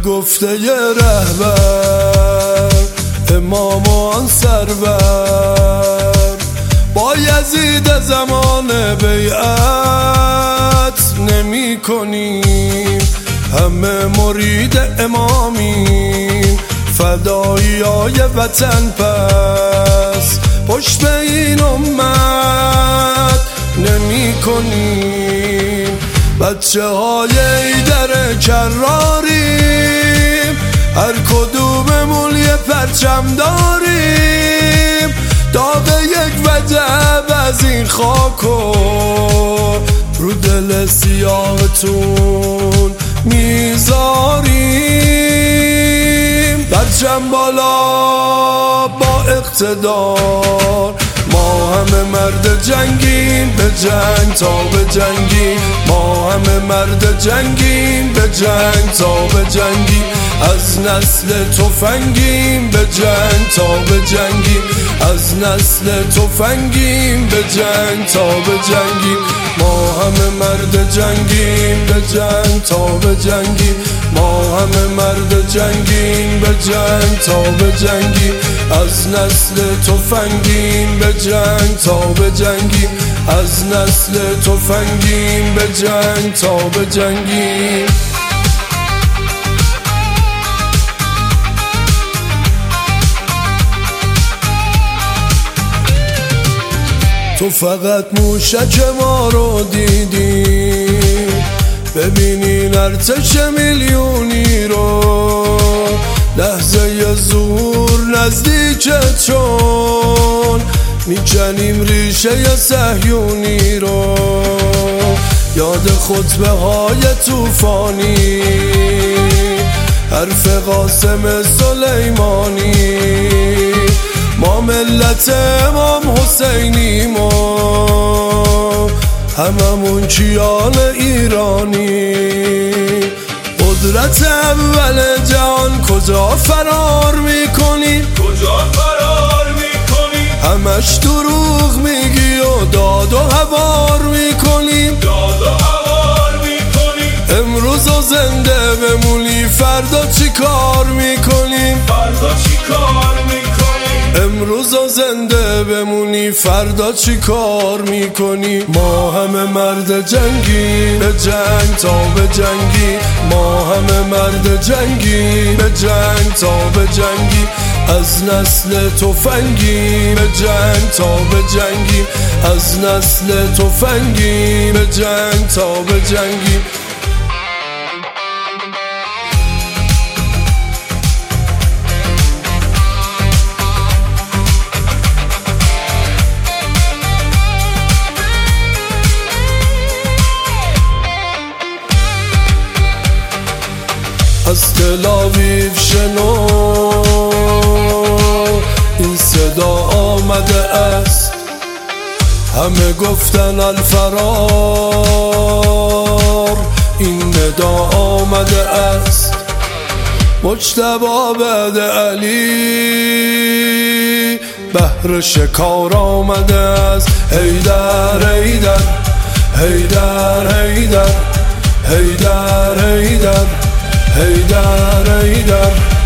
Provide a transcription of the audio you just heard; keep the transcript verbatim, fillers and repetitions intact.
گفته ی رهبر امام و آن سرور با یزید زمان بیعت نمی کنیم، همه مرید امامیم، فدایی های وطن پس پشت به این امت نمی کنیم. بچه های ایدر کراریم، هر کدوممون یه پرچم داریم، داغ یک وجب از این خاکو رو دل سیاهتون میذاریم. پرچم بالا با اقتدار، ما همه مرد جنگیم به جنگ تا به جنگی، ما همه مرد جنگیم به جنگ تا به جنگی، از نسل تفنگیم به جنگ تا به جنگی، از نسل تفنگیم به جنگ تا به جنگی، ما همه مرد جنگیم به جنگ تا به جنگی، ما همه مرد جنگیم به جنگ تا به جنگی، از نسل تفنگیم به جنگ تا به جنگی، از نسل تفنگیم به جنگ تا به جنگی. تو فقط موشک ما رو دیدی، ببینین ارتش میلیونی رو، لحظه ظهور نزدیکه چون میکنیم ریشه صهیونی رو، یاد خطبه های توفانی، حرف قاسم سلیمانی، ما ملت امام حسینیم و هممون کیان ایرانی. قدرت اول جهان کجا فرار میکنی؟ کجا فرار میکنی؟ همش دروغ میگی و داد و هوار میکنی، داد و هوار میکنی. امروز و زنده بمونی فردا چی کار میکنی؟ فردا چی کار میکنی؟ امروز و زنده بمونی فردا چی کار میکنی؟ ما همه مرد جنگی به جنگ تا به جنگی، ما همه مرد جنگی به جنگ تا به جنگی، از نسل تفنگی به جنگ تا به جنگی، از نسل تفنگی به جنگ تا به جنگی. از تلاویف شنو این صدا آمده است، همه گفتن الفرار، این ندا آمده است. مجتبی بعد علی بهر شکار آمده است. حیدر حیدر حیدر حیدر حیدر حیدر حیدر حیدر